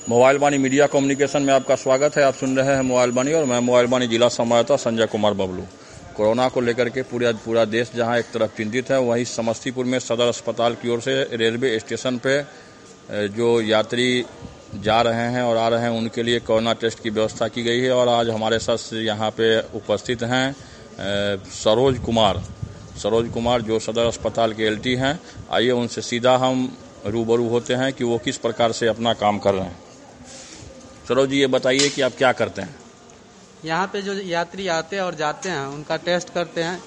Mobile वाणी media communication में आपका स्वागत है। आप सुन रहे हैं मोबाइल वाणी और मैं मोबाइल वाणी जिला संवाददाता संजय कुमार बबलू। कोरोना को लेकर के पूरा देश जहां एक तरफ चिंतित है, वहीं समस्तीपुर में सदर अस्पताल की ओर से रेलवे स्टेशन पे जो यात्री जा रहे हैं और आ रहे हैं उनके लिए कोरोना टेस्ट की व्यवस्था की गई है। और आज हमारे साथ यहाँ पे उपस्थित हैं सरोज कुमार जो सदर अस्पताल के एलटी हैं। आइए उनसे सीधा हम रूबरू होते हैं कि वो किस प्रकार से अपना काम कर रहे हैं। सरोज जी, ये बताइए कि आप क्या करते हैं? यहाँ पे जो यात्री आते हैं और जाते हैं उनका टेस्ट करते हैं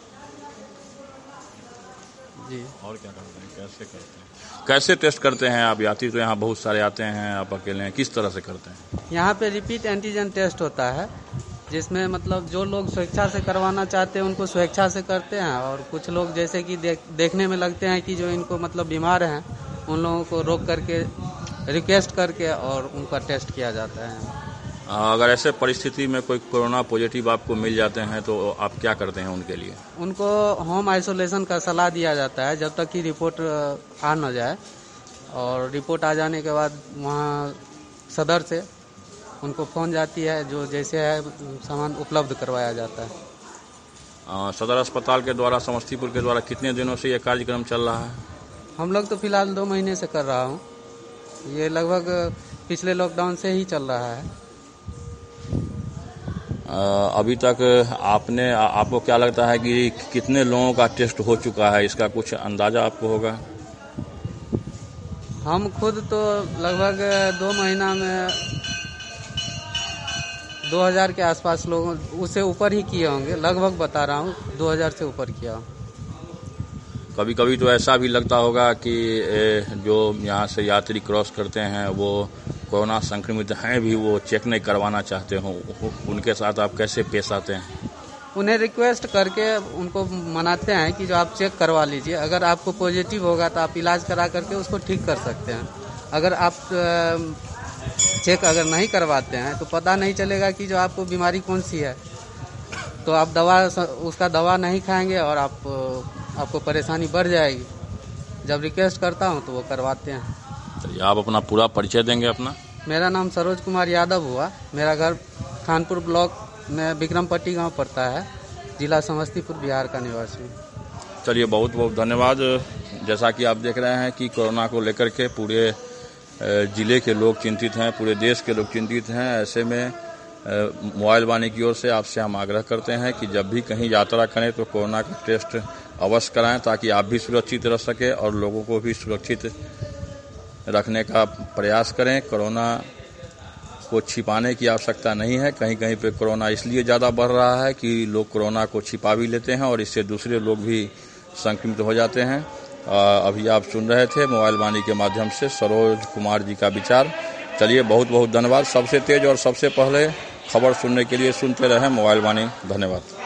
जी। और क्या करते हैं, कैसे करते हैं, कैसे टेस्ट करते हैं आप? यात्री तो यहाँ बहुत सारे आते हैं, आप अकेले हैं, किस तरह से करते हैं? यहाँ पे रिपीट एंटीजन टेस्ट होता है, जिसमें मतलब जो लोग स्वेच्छा से करवाना चाहते हैं उनको स्वेच्छा से करते हैं, और कुछ लोग जैसे कि देखने में लगते हैं कि जो इनको मतलब बीमार हैं उन लोगों को रोक करके रिक्वेस्ट करके और उनका टेस्ट किया जाता है। अगर ऐसे परिस्थिति में कोई कोरोना पॉजिटिव आपको मिल जाते हैं तो आप क्या करते हैं उनके लिए? उनको होम आइसोलेशन का सलाह दिया जाता है जब तक कि रिपोर्ट आ न जाए, और रिपोर्ट आ जाने के बाद वहाँ सदर से उनको फोन जाती है, जो जैसे है सामान उपलब्ध करवाया जाता है। सदर अस्पताल के द्वारा, समस्तीपुर के द्वारा कितने दिनों से ये कार्यक्रम चल रहा है? हम लोग तो फिलहाल 2 महीने से कर रहा हूँ। ये लगभग पिछले लॉकडाउन से ही चल रहा है। अभी तक आपको क्या लगता है कि कितने लोगों का टेस्ट हो चुका है? इसका कुछ अंदाजा आपको होगा? हम खुद तो लगभग 2 महीना में 2000 के आसपास लोगों, उससे ऊपर ही किए होंगे, लगभग बता रहा हूँ 2000 से ऊपर किया। कभी कभी तो ऐसा भी लगता होगा कि जो यहाँ से यात्री क्रॉस करते हैं वो कोरोना संक्रमित हैं भी, वो चेक नहीं करवाना चाहते हों, उनके साथ आप कैसे पेश आते हैं? उन्हें रिक्वेस्ट करके उनको मनाते हैं कि जो आप चेक करवा लीजिए, अगर आपको पॉजिटिव होगा तो आप इलाज करा करके उसको ठीक कर सकते हैं। अगर आप चेक अगर नहीं करवाते हैं तो पता नहीं चलेगा कि जो आपको बीमारी कौन सी है, तो आप उसका दवा नहीं खाएंगे और आपको परेशानी बढ़ जाएगी। जब रिक्वेस्ट करता हूं तो वो करवाते हैं। तो आप अपना पूरा परिचय देंगे अपना? मेरा नाम सरोज कुमार यादव हुआ। मेरा घर खानपुर ब्लॉक में विक्रमपट्टी गांव पड़ता है, जिला समस्तीपुर, बिहार का निवासी। चलिए, बहुत बहुत धन्यवाद। जैसा कि आप देख रहे हैं कि कोरोना को लेकर के पूरे जिले के लोग चिंतित हैं, पूरे देश के लोग चिंतित हैं। ऐसे में मोबाइल वाणी की ओर से आपसे हम आग्रह करते हैं कि जब भी कहीं यात्रा करें तो कोरोना का टेस्ट अवश्य कराएं, ताकि आप भी सुरक्षित रह सके और लोगों को भी सुरक्षित रखने का प्रयास करें। कोरोना को छिपाने की आवश्यकता नहीं है। कहीं कहीं पे कोरोना इसलिए ज़्यादा बढ़ रहा है कि लोग कोरोना को छिपा भी लेते हैं और इससे दूसरे लोग भी संक्रमित हो जाते हैं। अभी आप सुन रहे थे मोबाइल वाणी के माध्यम से सरोज कुमार जी का विचार। चलिए, बहुत बहुत धन्यवाद। सबसे तेज और सबसे पहले खबर सुनने के लिए सुनते रहें मोबाइल वाणी। धन्यवाद।